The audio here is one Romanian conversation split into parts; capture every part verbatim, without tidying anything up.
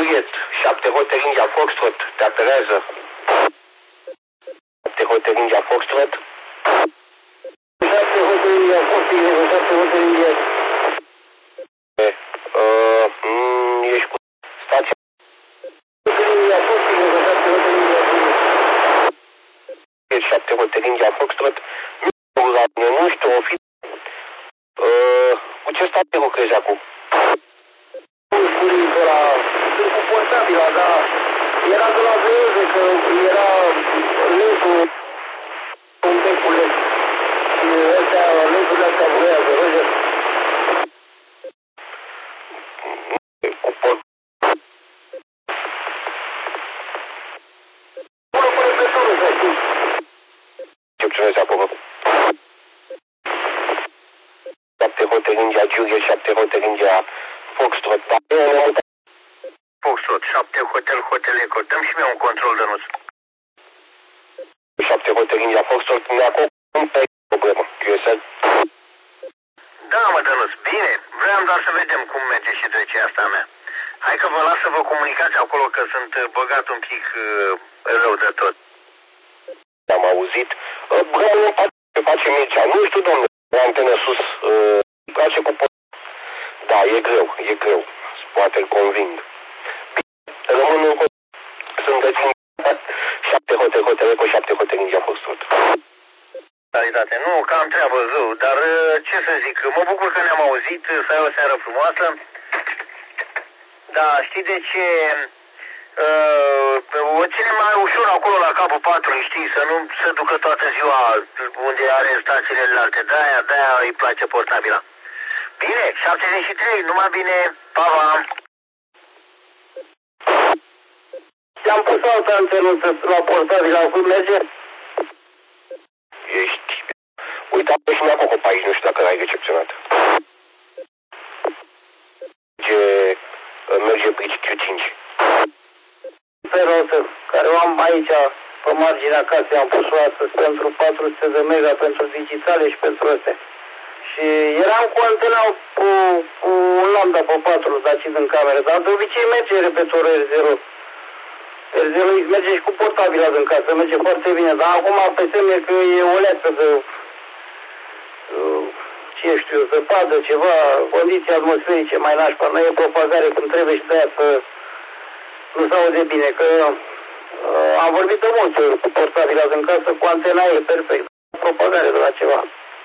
Juliet, șapte Hotel India Foxtrot, te apelează. șapte Hotel India Foxtrot. șapte Hotel India Foxtrot, șapte Hotel India. Uh, mm, ești cu stația. Hotel India Foxtrot, șapte Hotel India Foxtrot. șapte Hotel India Foxtrot. Nu știu, o fi... Uh, cu ce stat te lucrezi acum? Sunt cu portabila, dar era de la veieze, că era ledul, un becul led. Și astea, ledurile astea voiază, Roger. Cu port... Pune pe repetorul, să știi. Recepționezi acolo. șapte Hotel India Juliet, șapte Hotel India Foxtrot, da? Foxtrot, șapte Hotel, Hotel Eco, dăm și mie un control de nuț. șapte Hotel India Foxtrot, ne acum pe problemă, U S L. Da, mă, Dănuț, bine, vreau doar să vedem cum merge și trecerea asta mea. Hai că vă las să vă comunicați acolo, că sunt băgat un pic uh, rău de tot. Am auzit. Rămâne ce face Mircea, nu știu, domnule, antenă sus, uh, place cu pot. Da, e greu, e greu, poate îl conving. Rămân în sunt găsind șapte Hotel, Hotel Eco, șapte Hotel India Foxtrot. Realitate, nu, că am treabă zău, dar ce să zic, mă bucur că ne-am auzit, să ai o seară frumoasă. Da, știi de ce? Uh, o ținem mai ușor acolo la capul patru, știi, să nu se ducă toată ziua unde are stațiile înalte. De-aia, de-aia îi place portabila. Bine, șaptezeci și trei, numai bine, pa, pa. Ți-am pus altă antenuță la portabila, cum merge? Ești... Uite, și mi-a cocopa aici, nu știu dacă l-ai recepționat. Merge... Merge Bridge Q cinci. Speră care o am aici, pe marginea casei, am pus-o astăzi pentru patru sute de mega, pentru digitale și pentru astea. Și eram cu antena cu, cu un lambda pe patru dacit în cameră, dar de obicei merge repetorul R zero. R zero X merge și cu portabila din casă, merge foarte bine, dar acum pe semne că e o leață de, ce știu, zăpadă, ceva, condiții atmosferice mai nașpa, nu e propagare cum trebuie și de-aia să nu se aude bine, că uh, am vorbit de multe ori cu portabila din casă, cu antena e perfect, propagare de la ceva.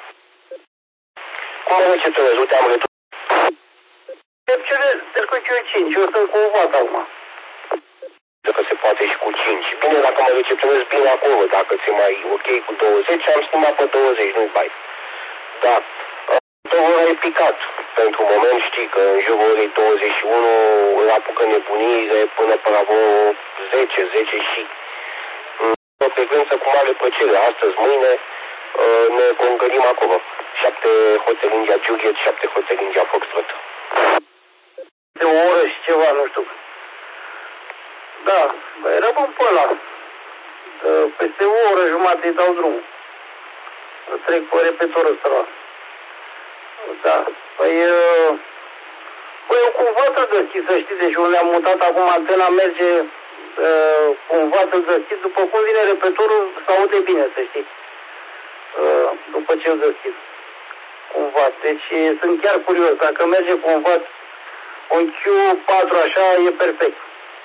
Cum am recepționez? Uite, am retur. Recepționez, cu Q cinci, eu sunt cu vat acum. Dacă se poate și cu cinci. Bine, dacă mă recepționez bine acolo, dacă ți-e mai ok cu douăzeci, am schimbat pe douăzeci, nu-i bai. Da. Două e picat. Pentru moment știi că în jurul orei douăzeci și unu îl apucă nebunire până pe la vreo zece, zece și. O frecvență cu mare plăcere. Astăzi, mâine, ne congădim acolo. șapte Hotel India Juliet, șapte Hotel India Foxtrot. De o oră și ceva, nu știu. Da, băi, rămân pe ăla. Peste o oră jumate îi dau drumul. Trec pe repetorul ăsta. Da, păi... Băi, eu cumva să deschid, să știi, deci unde am mutat acum antena merge uh, cumva să deschid, după cum vine repetorul, se aude bine, să știi. Uh, după ce îl deschid. Cumva, deci sunt chiar curios, dacă merge cumva un Q patru așa, e perfect.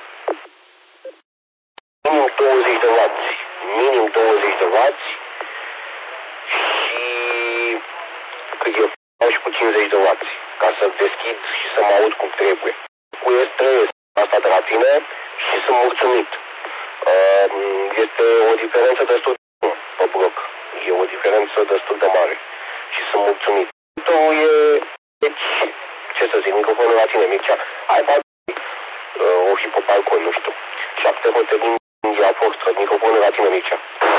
Minim douăzeci de wați, minim douăzeci de wați și cât eu fac și cu cincizeci de wați, ca să deschid și să mă aud cum trebuie. Cu este asta de la tine și sunt mulțumit. Este o diferență destul de mare pe bloc. E o diferență destul de mare și sunt mulțumit. Tu e, deci, ce să zic, microfonul la tine, Mircea. Hai, ba, o fi pe balcon, nu știu. șapte Hotel India Foxtrot, microfonul la tine, Mircea.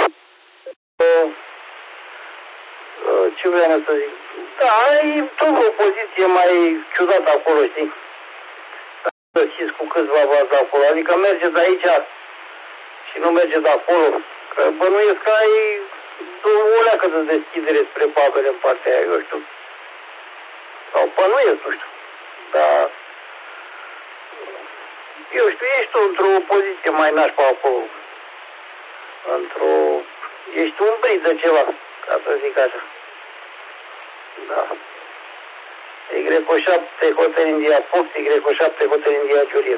Ce vreau să zic? Da, ai tot o poziție mai ciudată acolo, știi? Să știți cu câțiva vazi acolo, adică merge de aici și nu merge de acolo. Că bănuiesc că ai o leacă de deschidere spre babele în partea aia, eu știu. Sau bănuiesc, nu știu. Dar eu știu, ești tu într-o poziție mai nașpa acolo. Într-o... Ești un brid de ceva, ca să zic așa. Da. Y șapte Hotel India Fox, Y șapte Hotel India Juliet.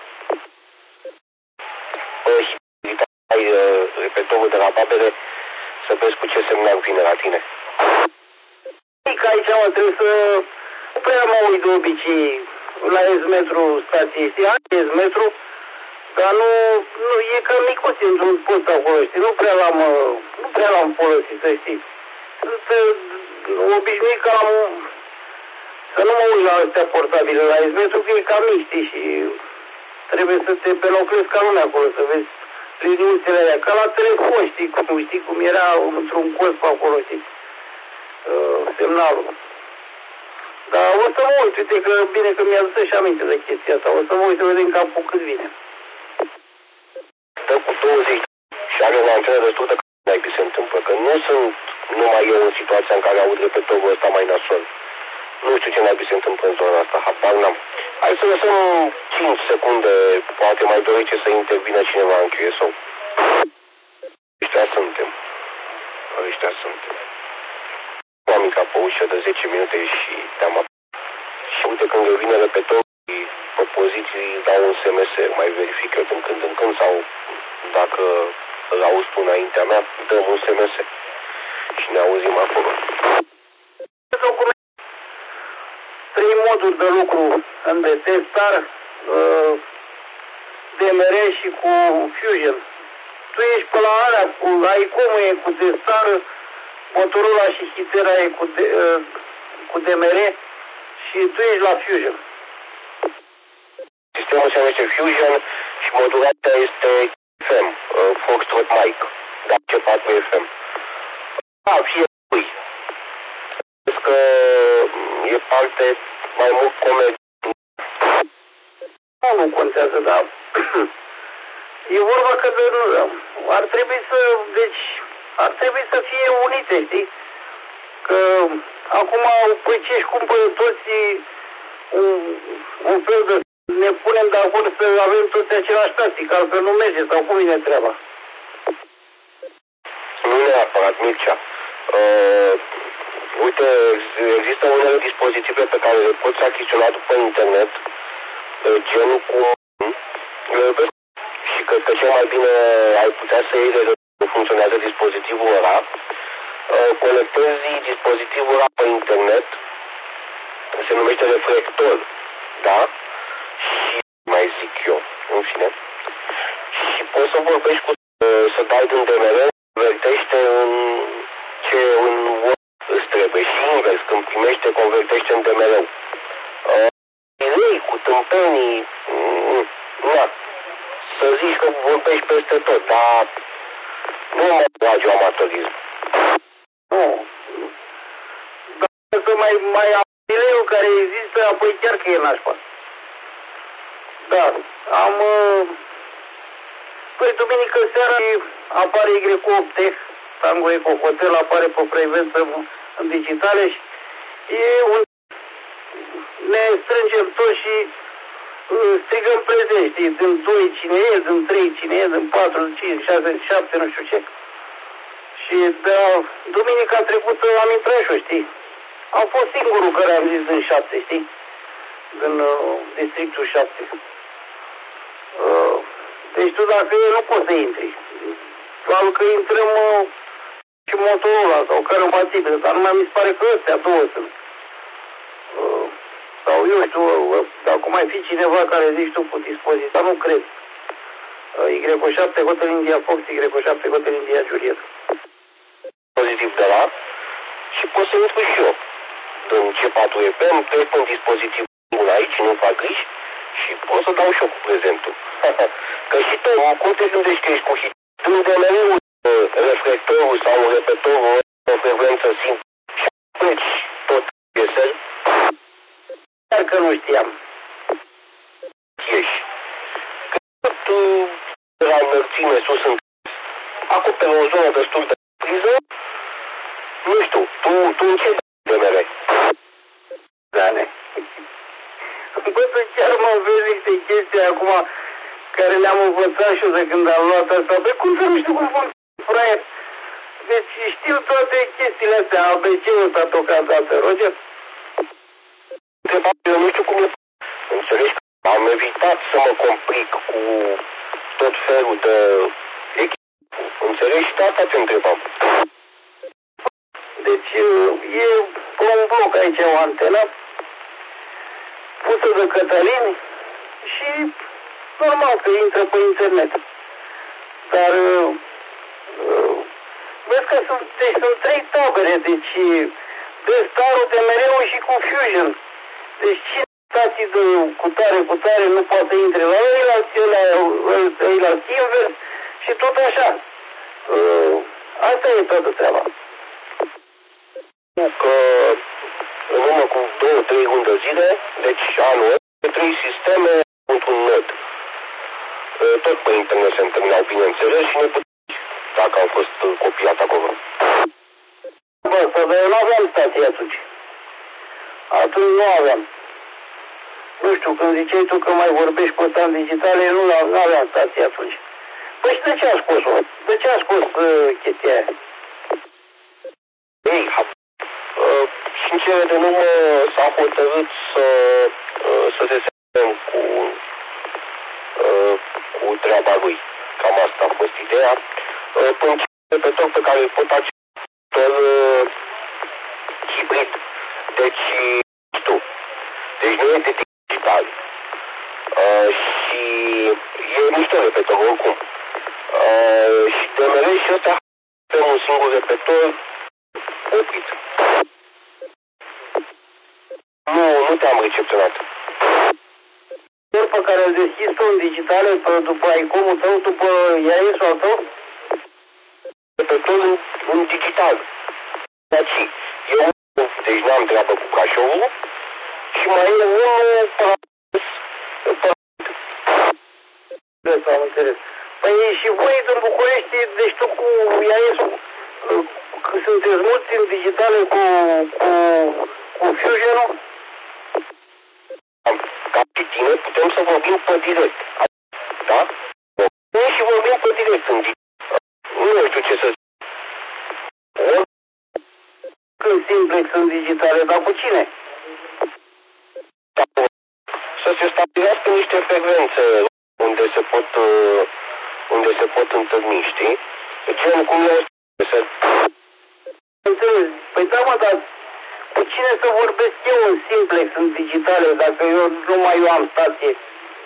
Păi, ai repetorul de la Babele să vezi cu ce semnal vine la tine. Că aici mă trebuie să... Nu prea mă uit de obicei la S-metru stației, știi? Are S-metru, dar nu, nu, e cam micuț într-un post acolo, știi? Nu prea l-am, nu prea l-am folosit, să știi. Sunt obișnuit că am... Să nu mă uit la astea portabile, la S-metru, că e cam mic, știi? Și trebuie să te penoclezi ca lumea acolo, să vezi liniuțele alea, ca la telefon, știi cum, știi cum era într-un colț pe acolo, știi? Uh, semnalul. Dar o să mă uit, uite că bine că mi-a adus și aminte de chestia asta, o să mă uit să vedem capul cât vine. Dă cu douăzeci și are o antenă destul de c***a se întâmplă, că nu sunt numai eu în situația în care aud repetorul ăsta mai nasol. Nu știu ce naibii se întâmplă în zona asta, habar n-am. Hai să lăsăm cinci secunde, poate mai dorește să intervină cineva în Q S O. Ăștia suntem. Ăștia suntem. Am intrat pe ușă de zece minute și te-am apărat. Și uite când revine repetorul, pe poziții dau un S M S, mai verific eu din când în când sau dacă îl auzi tu înaintea mea, dăm un S M S și ne auzim acolo. Trei moduri de lucru în D T, Star, uh, D M R și cu Fusion. Tu ești pe la alea, cu Icom e cu D-Star, Motorola și Hitera e cu, D, uh, cu D M R și tu ești la Fusion. Sistemul se numește Fusion și modulația este F M, uh, Foxtrot Mike, dar C patru F M. Da, fie lui. Vezi că e parte mai mult comerț. Nu, nu contează, dar e vorba că de, ar trebui să, deci, ar trebui să fie unite, știi? Că acum, păi ce-și cumpără toți un, un fel de... Ne punem de acord să avem toți același stații, că altfel nu merge, sau cum vine treaba? Nu neapărat, Mircea. Uh, uite, există unele dispozitive pe care le poți achiziționa după internet, uh, genul cu... Uh, și cred că cel mai bine ai putea să iei de cum funcționează dispozitivul ăla. Uh, conectezi dispozitivul ăla pe internet, se numește reflector, da? Și mai zic eu, în fine. Și poți să vorbești cu, să dai din D M R, convertește în ce în Word îți trebuie și invers, când primește, convertește în D M R. Uh, cu tâmpenii, mm, na, să zici că vorbești peste tot, dar nu mă trage amatorism. Nu. Dar să mai, mai am care există, apoi chiar că e nașpa. Da, am... Păi, duminică seara apare Y opt Tech, Tango Eco Hotel, apare pe frecvență în digitale și e un... Ne strângem toți și strigăm prezent, știi, din doi cine e, din trei cine e, din patru, din cinci, șase, șapte, nu știu ce. Și de duminica trecută am intrat și eu, știi. Am fost singurul care am zis din șapte, știi? Din uh, districtul șapte. Uh, deci tu dacă e, nu poți să intri. Probabil că intrăm uh, și Motorola sau compatibil, dar numai mi se pare că ăstea două sunt. Uh, sau eu știu, uh, dacă mai fi cineva care zici tu cu dispoziție, dar nu cred. Uh, Y șapte Hotel India Fox, Y șapte Hotel India Juliet. Dispozitiv de la și poți să intru și eu. Din C patru F M, trec un dispozitiv aici, nu fac griji și pot să dau și eu cu prezentul. Că și tu, cum te gândești că ești cu hit? Din D M R-ul, reflectorul sau repetorul, o frecvență simplă și atunci tot iese. Chiar că nu știam. Ești. Când tu de la înălțime sus în acoperi o zonă destul de priză, nu știu, tu, tu în ce D M R? Da, ne. Bă, câteodată chiar mă vezi niște chestii acum care le-am învățat și eu de când am luat asta. Păi cum să nu știu cum funcționează, fraier? Deci știu toate chestiile astea, A B C-ul ăsta tocată, Roger? Eu nu știu cum e. Înțelegi? Am evitat să mă complic cu tot felul de echipă. Înțelegi? Și de asta te întrebam. Deci e pe un bloc aici o antenă pusă de Cătălin și normal că intră pe internet. Dar uh, vezi că sunt, deci sunt trei tabere, deci de starul de mereu și cu Fusion. Deci cine stații de cutare, cutare nu poate să intre la ei, la invers și tot așa. Uh, asta e toată treaba. Că în urmă cu două, trei luni de zile, deci anul ăsta, trei sisteme într-un nod. Tot pe internet se întâlneau, bineînțeles, și ne puteți, dacă am fost copiat acolo. Bă, asta, dar eu nu aveam stație atunci. Atunci nu aveam. Nu știu, când ziceai tu că mai vorbești pe stand digitale, eu nu, nu aveam stație atunci. Păi și de ce a scos-o? De ce a scos uh, chestia aia? Ei, uh, sincer, de urmă s-a hotărât să, uh, să se semnăm cu, uh, cu treaba lui. Cam asta a fost ideea. Uh, Până repător pe care îl pot face uh, hibrid. Deci, știu, deci nu este digital. Uh, și e mișto repător oricum. Uh, și de mereu și ăsta pe un singur repător oprit. Nu, nu te-am recepționat. Ori pe care îl deschizi tu în digitale după ICOM-ul tău, după I A S-ul al tău? Repător în, în digital. Deci, eu, deci n-am treabă cu cașovul și mai e unul pe Da, am înțeles. Păi și voi din București, deci tu cu I A S-ul, sunteți mulți în digitale cu, cu, cu Fusion-ul? Ca și tine putem să vorbim pe direct. Da? Noi și vorbim pe direct în digital. Nu știu ce să zic. Când simplex în digitale, dar cu cine? Să se stabilească niște frecvențe unde se pot, unde se pot întâlni, știi? Gen cum eu să... Înțeles. Păi da, mă, dar cu cine să vorbesc eu în simplex, în digitale, dacă eu numai eu am stație?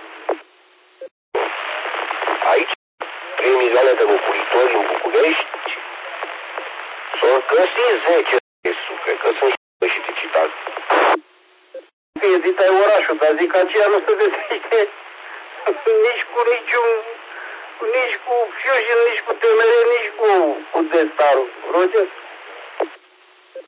Aici, trei milioane de locuitori în București, s-au găsit zece cred că sunt și digital. Că e zitai orașul, dar zic că aceea nu se găsește nici cu niciun, nici cu Fusion, nici cu T M R, nici cu, cu Destar. Roger?